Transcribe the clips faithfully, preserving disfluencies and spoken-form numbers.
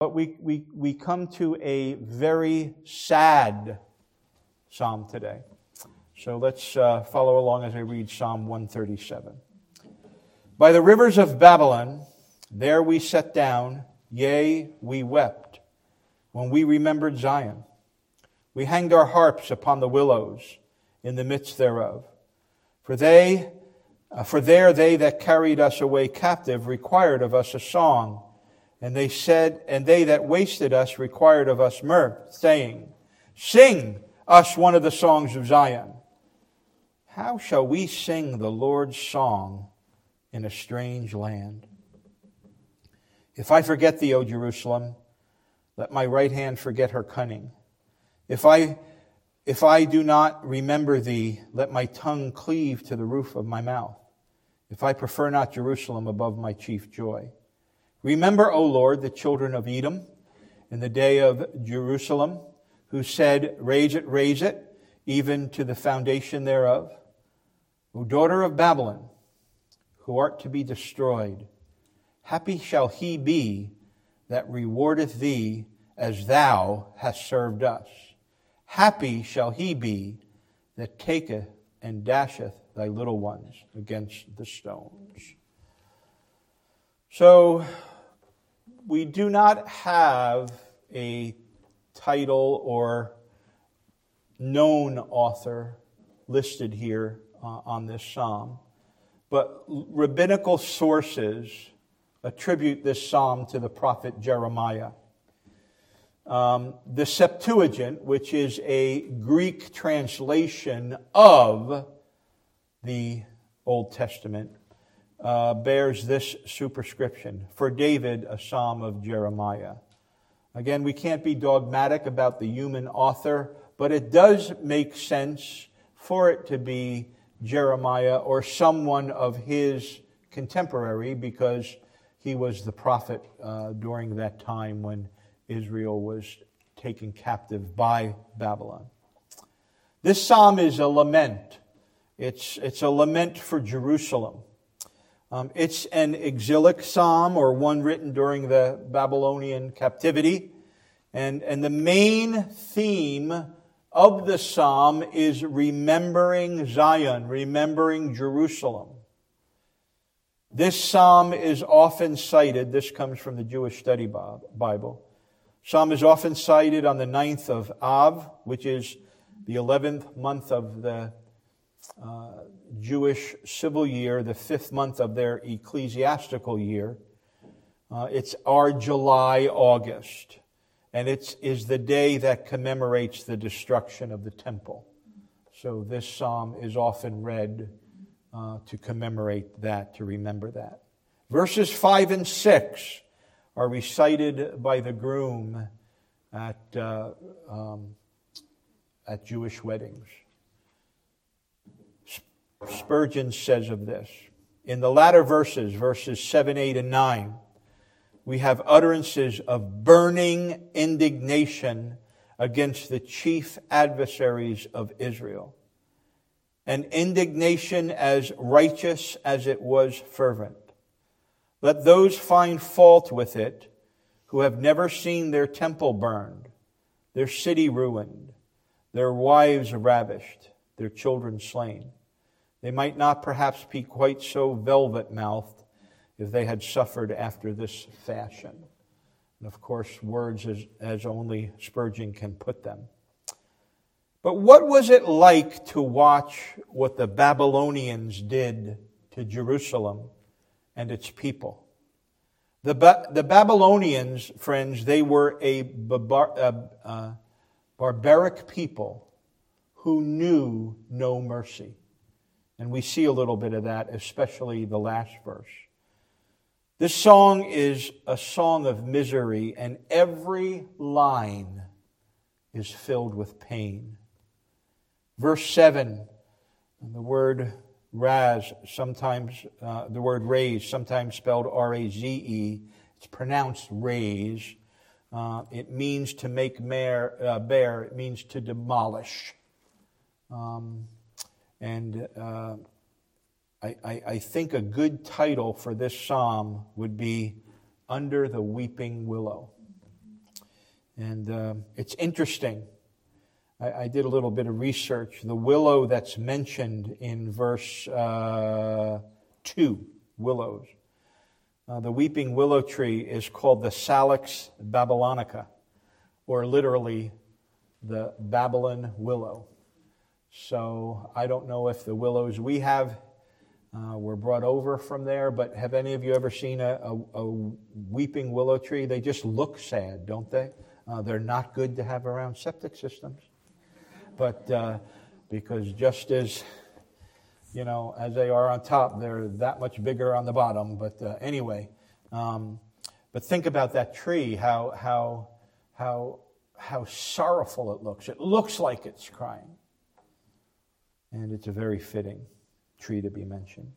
But we, we, we come to a very sad psalm today. So let's uh, follow along as I read Psalm one thirty-seven. By the rivers of Babylon, there we sat down, yea, we wept, when we remembered Zion. We hanged our harps upon the willows in the midst thereof. For they, uh, for there they that carried us away captive required of us a song. And they said, and they that wasted us required of us mirth, saying, sing us one of the songs of Zion. How shall we sing the Lord's song in a strange land? If I forget thee, O Jerusalem, let my right hand forget her cunning. If I, if I do not remember thee, let my tongue cleave to the roof of my mouth. If I prefer not Jerusalem above my chief joy. Remember, O Lord, the children of Edom in the day of Jerusalem, who said, raise it, raise it, even to the foundation thereof. O daughter of Babylon, who art to be destroyed, happy shall he be that rewardeth thee as thou hast served us. Happy shall he be that taketh and dasheth thy little ones against the stones. So, we do not have a title or known author listed here uh, on this psalm, but rabbinical sources attribute this psalm to the prophet Jeremiah. Um, the Septuagint, which is a Greek translation of the Old Testament, Uh, bears this superscription, for David, a psalm of Jeremiah. Again, we can't be dogmatic about the human author, but it does make sense for it to be Jeremiah or someone of his contemporary, because he was the prophet uh, during that time when Israel was taken captive by Babylon. This psalm is a lament. It's, it's a lament for Jerusalem. Um, it's an exilic psalm, or one written during the Babylonian captivity. And, and the main theme of the psalm is remembering Zion, remembering Jerusalem. This psalm is often cited, this comes from the Jewish Study Bible. Psalm is often cited on the ninth of Av, which is the eleventh month of the Uh, Jewish civil year, the fifth month of their ecclesiastical year. Uh, it's our July, August, and it is the day that commemorates the destruction of the temple. So this psalm is often read uh, to commemorate that, to remember that. Verses five and six are recited by the groom at uh, um, at Jewish weddings. Spurgeon says of this, in the latter verses, verses seven, eight, and nine, we have utterances of burning indignation against the chief adversaries of Israel. An indignation as righteous as it was fervent. Let those find fault with it who have never seen their temple burned, their city ruined, their wives ravished, their children slain. They might not perhaps be quite so velvet-mouthed if they had suffered after this fashion. And of course, words as, as only Spurgeon can put them. But what was it like to watch what the Babylonians did to Jerusalem and its people? The, ba- the Babylonians, friends, they were a bar- uh, uh, barbaric people who knew no mercy. And we see a little bit of that, especially the last verse. This song is a song of misery, and every line is filled with pain. Verse seven, the word raz, sometimes, uh, the word raise, sometimes spelled R A Z E, it's pronounced raise. Uh, it means to make mare, uh, bare, it means to demolish. Um, And uh, I, I, I think a good title for this psalm would be Under the Weeping Willow. And um, it's interesting. I, I did a little bit of research. The willow that's mentioned in verse uh, two, willows. Uh, the weeping willow tree is called the Salix babylonica, or literally the Babylon willow. So I don't know if the willows we have uh, were brought over from there, but have any of you ever seen a, a, a weeping willow tree? They just look sad, don't they? Uh, they're not good to have around septic systems. But uh, because just as, you know, as they are on top, they're that much bigger on the bottom. But uh, anyway, um, but think about that tree, how how how how sorrowful it looks. It looks like it's crying. And it's a very fitting tree to be mentioned.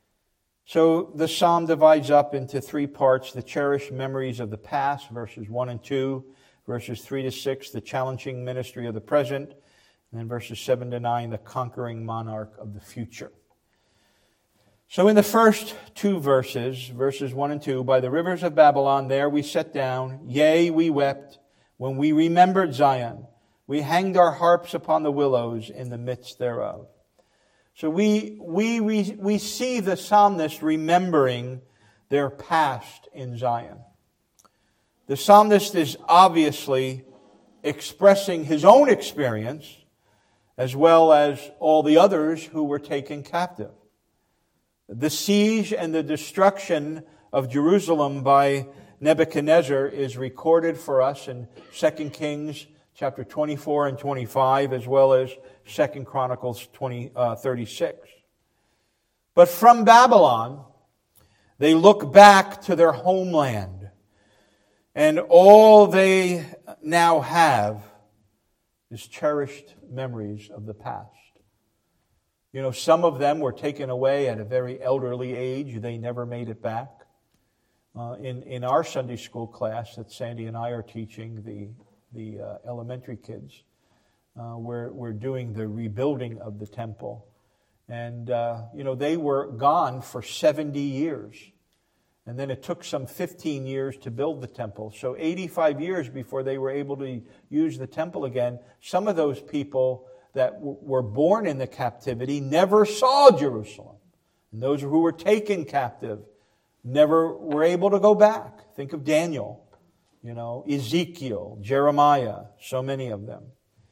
So the psalm divides up into three parts: the cherished memories of the past, verses one and two, verses three to six, the challenging ministry of the present, and then verses seven to nine, the conquering monarch of the future. So in the first two verses, verses one and two, by the rivers of Babylon, there we sat down, yea, we wept, when we remembered Zion. We hanged our harps upon the willows in the midst thereof. So we, we, we, we see the psalmist remembering their past in Zion. The psalmist is obviously expressing his own experience, as well as all the others who were taken captive. The siege and the destruction of Jerusalem by Nebuchadnezzar is recorded for us in Second Kings chapter twenty-four and twenty-five, as well as Second Chronicles twenty, uh, thirty-six. But from Babylon, they look back to their homeland, and all they now have is cherished memories of the past. You know, some of them were taken away at a very elderly age. They never made it back. Uh, in, in our Sunday school class that Sandy and I are teaching, the, the uh, elementary kids, uh, we're, we're doing the rebuilding of the temple. And, uh, you know, they were gone for seventy years. And then it took some fifteen years to build the temple. So eighty-five years before they were able to use the temple again. Some of those people that w- were born in the captivity never saw Jerusalem. And those who were taken captive never were able to go back. Think of Daniel, you know, Ezekiel, Jeremiah, so many of them.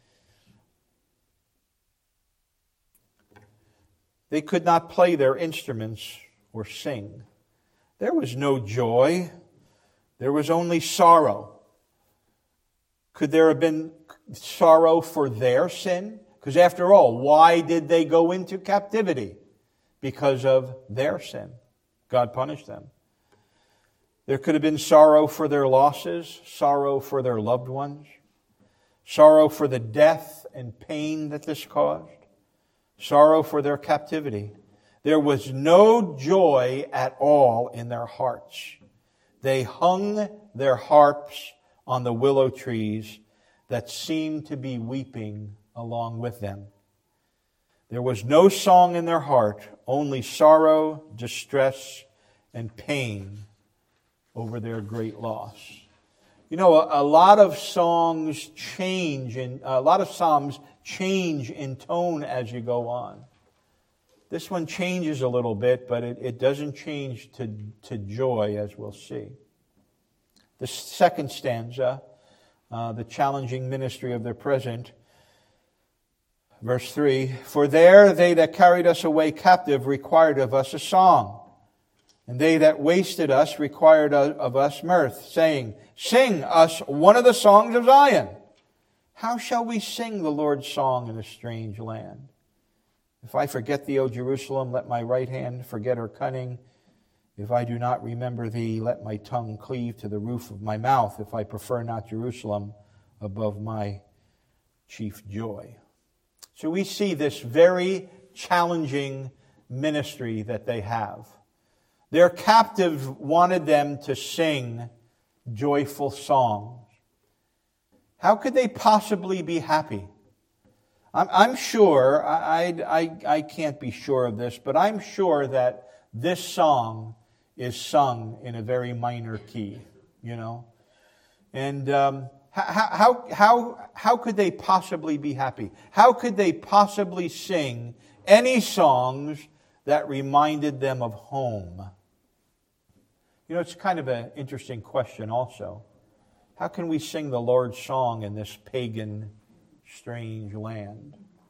They could not play their instruments or sing. There was no joy. There was only sorrow. Could there have been sorrow for their sin? Because after all, why did they go into captivity? Because of their sin. God punished them. There could have been sorrow for their losses, sorrow for their loved ones, sorrow for the death and pain that this caused, sorrow for their captivity. There was no joy at all in their hearts. They hung their harps on the willow trees that seemed to be weeping along with them. There was no song in their heart, only sorrow, distress, and pain over their great loss. You know, a, a lot of songs change, in, a lot of psalms change in tone as you go on. This one changes a little bit, but it, it doesn't change to, to joy, as we'll see. The second stanza, uh, the challenging ministry of their present, verse three, for there they that carried us away captive required of us a song, and they that wasted us required of us mirth, saying, sing us one of the songs of Zion. How shall we sing the Lord's song in a strange land? If I forget thee, O Jerusalem, let my right hand forget her cunning. If I do not remember thee, let my tongue cleave to the roof of my mouth, if I prefer not Jerusalem above my chief joy. So we see this very challenging ministry that they have. Their captive wanted them to sing joyful songs. How could they possibly be happy? I'm, I'm sure, I, I, I can't be sure of this, but I'm sure that this song is sung in a very minor key, you know. And um, How, how, how, how could they possibly be happy? How could they possibly sing any songs that reminded them of home? You know, it's kind of an interesting question also. How can we sing the Lord's song in this pagan, strange land?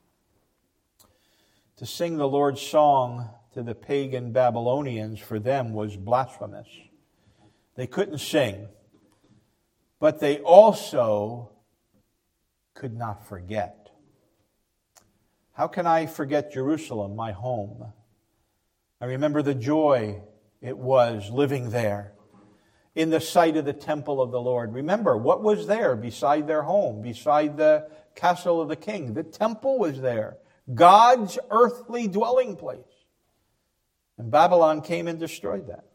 To sing the Lord's song to the pagan Babylonians, for them, was blasphemous. They couldn't sing, but they also could not forget. How can I forget Jerusalem, my home? I remember the joy it was living there, in the sight of the temple of the Lord. Remember, what was there beside their home, beside the castle of the king? The temple was there, God's earthly dwelling place. And Babylon came and destroyed that.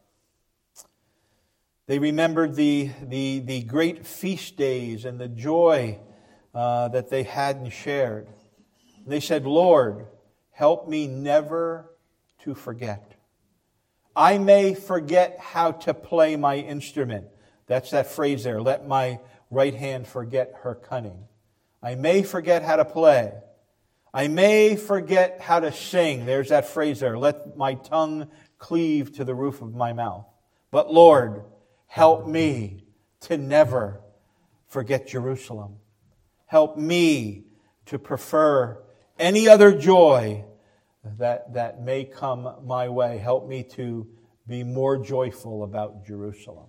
They remembered the, the, the great feast days and the joy uh, that they had and shared. They said, Lord, help me never to forget. I may forget how to play my instrument. That's that phrase there. Let my right hand forget her cunning. I may forget how to play. I may forget how to sing. There's that phrase there. Let my tongue cleave to the roof of my mouth. But Lord, help me to never forget Jerusalem. Help me to prefer any other joy that, that may come my way. Help me to be more joyful about Jerusalem.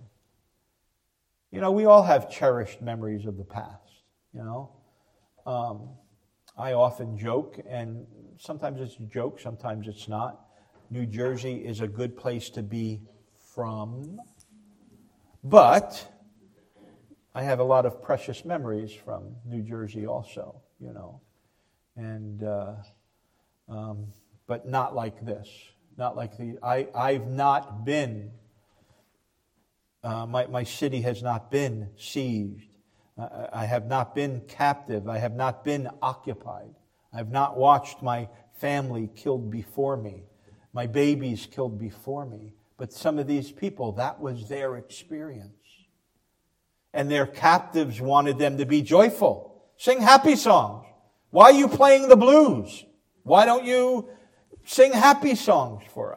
You know, we all have cherished memories of the past, you know. Um, I often joke, and sometimes it's a joke, sometimes it's not. New Jersey is a good place to be from. But I have a lot of precious memories from New Jersey also, you know. And, uh, um, but not like this. Not like the, I, I've not been, uh, my, my city has not been sieged. Uh, I have not been captive. I have not been occupied. I have not watched my family killed before me, my babies killed before me. But some of these people, that was their experience. And their captives wanted them to be joyful. Sing happy songs. Why are you playing the blues? Why don't you sing happy songs for us?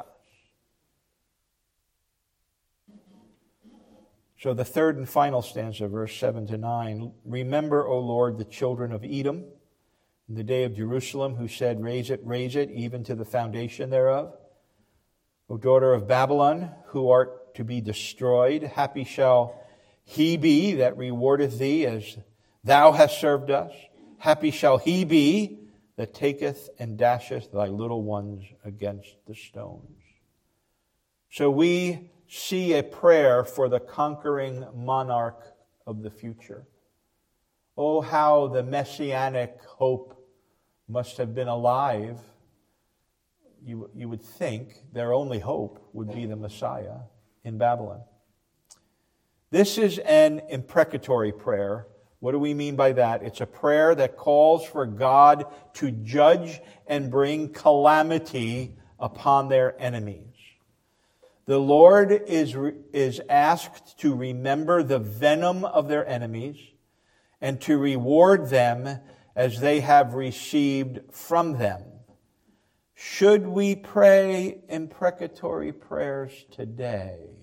So the third and final stanza, verse seven to nine. Remember, O Lord, the children of Edom, in the day of Jerusalem, who said, raise it, raise it, even to the foundation thereof. O daughter of Babylon, who art to be destroyed, happy shall he be that rewardeth thee as thou hast served us. Happy shall he be that taketh and dasheth thy little ones against the stones. So we see a prayer for the conquering monarch of the future. Oh, how the messianic hope must have been alive. You, you would think their only hope would be the Messiah in Babylon. This is an imprecatory prayer. What do we mean by that? It's a prayer that calls for God to judge and bring calamity upon their enemies. The Lord is, is asked to remember the venom of their enemies and to reward them as they have received from them. Should we pray imprecatory prayers today?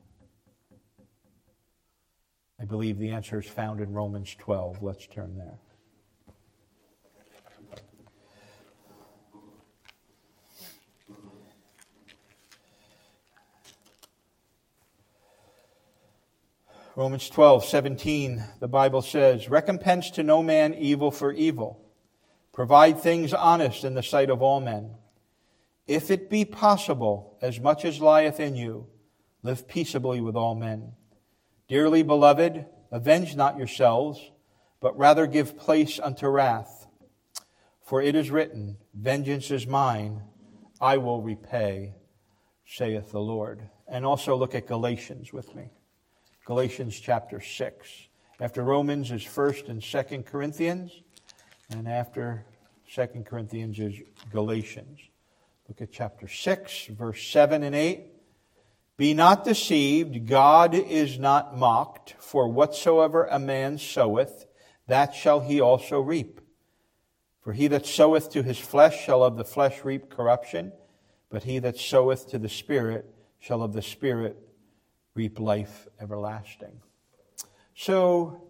I believe the answer is found in Romans twelve. Let's turn there. Romans twelve, seventeen, the Bible says, recompense to no man evil for evil. Provide things honest in the sight of all men. If it be possible, as much as lieth in you, live peaceably with all men. Dearly beloved, avenge not yourselves, but rather give place unto wrath. For it is written, vengeance is mine, I will repay, saith the Lord. And also look at Galatians with me. Galatians chapter six. After Romans is First and Second Corinthians, and after Second Corinthians is Galatians. Look at chapter six, verse seven and eight. Be not deceived, God is not mocked, for whatsoever a man soweth, that shall he also reap. For he that soweth to his flesh shall of the flesh reap corruption, but he that soweth to the Spirit shall of the Spirit reap life everlasting. So,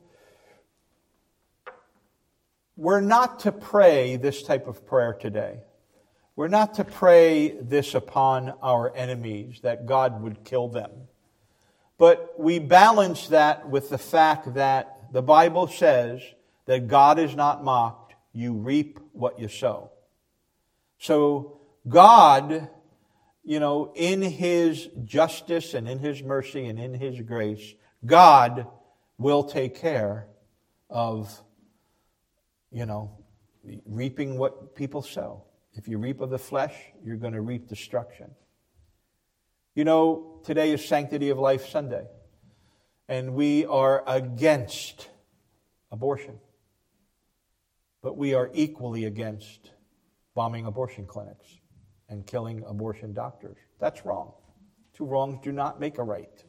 we're not to pray this type of prayer today. We're not to pray this upon our enemies, that God would kill them. But we balance that with the fact that the Bible says that God is not mocked. You reap what you sow. So God, you know, in His justice and in His mercy and in His grace, God will take care of, you know, reaping what people sow. If you reap of the flesh, you're going to reap destruction. You know, today is Sanctity of Life Sunday, and we are against abortion. But we are equally against bombing abortion clinics and killing abortion doctors. That's wrong. Two wrongs do not make a right.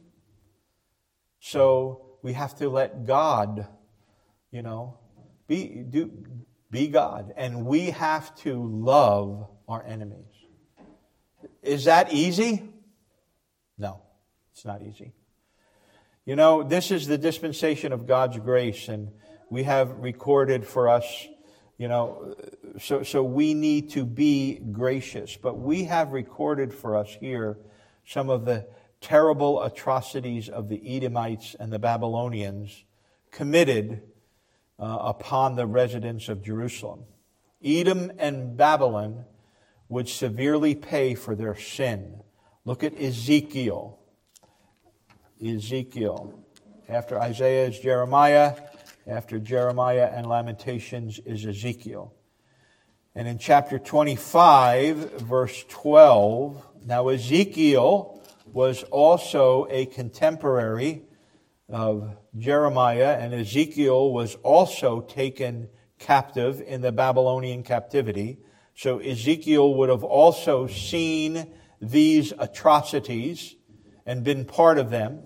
So we have to let God, you know, be do be God. And we have to love our enemies. Is that easy? No, it's not easy. You know, this is the dispensation of God's grace, and we have recorded for us, you know, so, so we need to be gracious. But we have recorded for us here some of the terrible atrocities of the Edomites and the Babylonians committed uh, upon the residents of Jerusalem. Edom and Babylon would severely pay for their sin. Look at Ezekiel. Ezekiel. After Isaiah is Jeremiah. After Jeremiah and Lamentations is Ezekiel. And in chapter twenty-five, verse twelve, now Ezekiel was also a contemporary of Jeremiah, and Ezekiel was also taken captive in the Babylonian captivity. So Ezekiel would have also seen these atrocities and been part of them.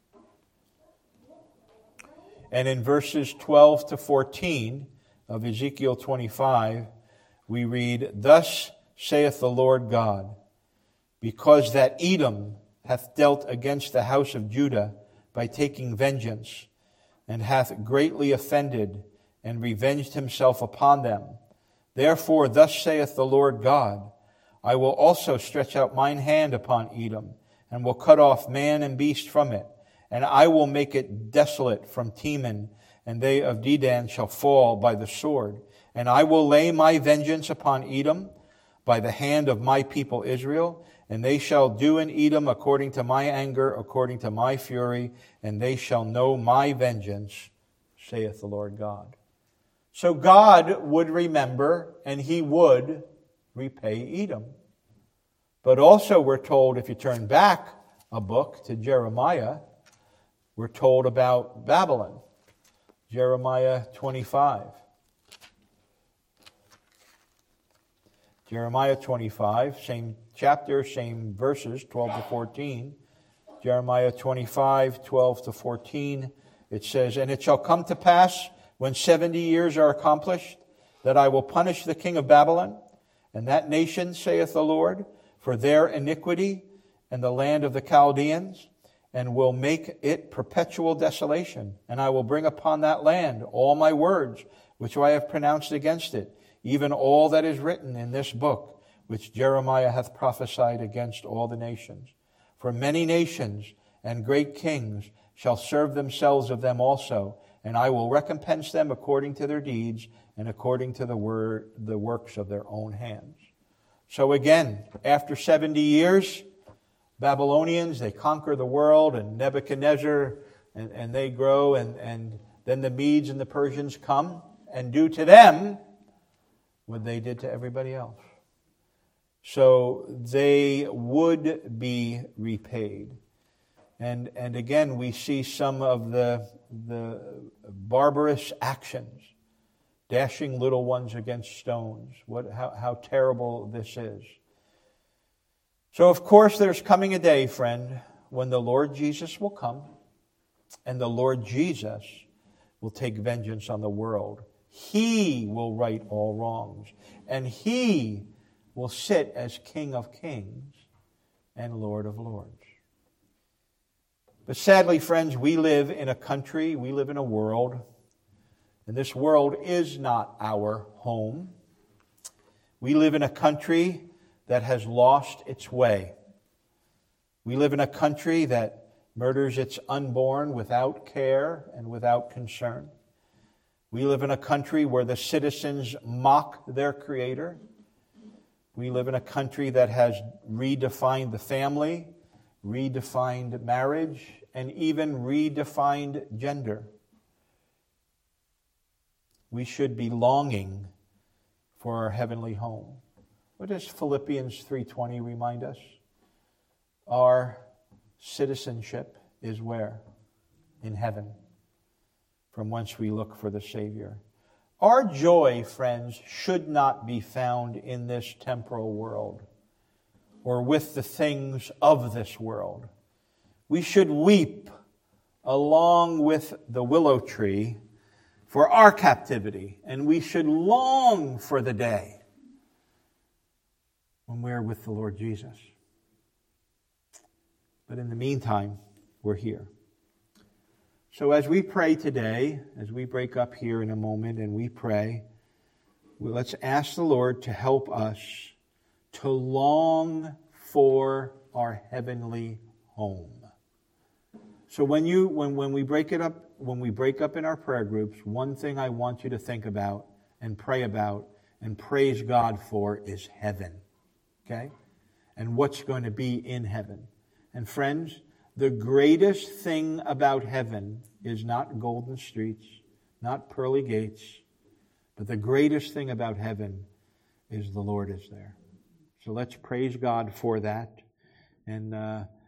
And in verses twelve to fourteen of Ezekiel twenty-five, we read, Thus saith the Lord God, because that Edom hath dealt against the house of Judah by taking vengeance, and hath greatly offended, and revenged himself upon them. Therefore thus saith the Lord God, I will also stretch out mine hand upon Edom, and will cut off man and beast from it. And I will make it desolate from Teman, and they of Dedan shall fall by the sword. And I will lay my vengeance upon Edom by the hand of my people Israel, and they shall do in Edom according to my anger, according to my fury, and they shall know my vengeance, saith the Lord God. So God would remember, and He would repay Edom. But also we're told, if you turn back a book to Jeremiah, we're told about Babylon. Jeremiah twenty-five. Jeremiah twenty-five, same chapter, same verses, twelve to fourteen. Jeremiah twenty-five, twelve to fourteen. It says, And it shall come to pass, when seventy years are accomplished, that I will punish the king of Babylon, and that nation, saith the Lord, for their iniquity, and the land of the Chaldeans, and will make it perpetual desolation. And I will bring upon that land all my words, which I have pronounced against it, even all that is written in this book, which Jeremiah hath prophesied against all the nations. For many nations and great kings shall serve themselves of them also, and I will recompense them according to their deeds and according to the word, the works of their own hands. So again, after seventy years, Babylonians, they conquer the world, and Nebuchadnezzar, and, and they grow, and, and then the Medes and the Persians come and do to them what they did to everybody else. So they would be repaid. And and again, we see some of the, the barbarous actions, dashing little ones against stones. What how, how terrible this is. So, of course, there's coming a day, friend, when the Lord Jesus will come, and the Lord Jesus will take vengeance on the world. He will right all wrongs, and He will sit as King of kings and Lord of lords. But sadly, friends, we live in a country, we live in a world, and this world is not our home. We live in a country that has lost its way. We live in a country that murders its unborn without care and without concern. We live in a country where the citizens mock their Creator. We live in a country that has redefined the family, redefined marriage, and even redefined gender. We should be longing for our heavenly home. What does Philippians three twenty remind us? Our citizenship is where? In heaven, from whence we look for the Savior. Our joy, friends, should not be found in this temporal world or with the things of this world. We should weep along with the willow tree for our captivity, and we should long for the day when we're with the Lord Jesus. But in the meantime, we're here. So as we pray today, as we break up here in a moment and we pray, well, let's ask the Lord to help us to long for our heavenly home. So when you when, when we break it up, when we break up in our prayer groups, one thing I want you to think about and pray about and praise God for is heaven. Okay? And what's going to be in heaven. And friends, the greatest thing about heaven is not golden streets, not pearly gates, but the greatest thing about heaven is the Lord is there. So let's praise God for that. And uh,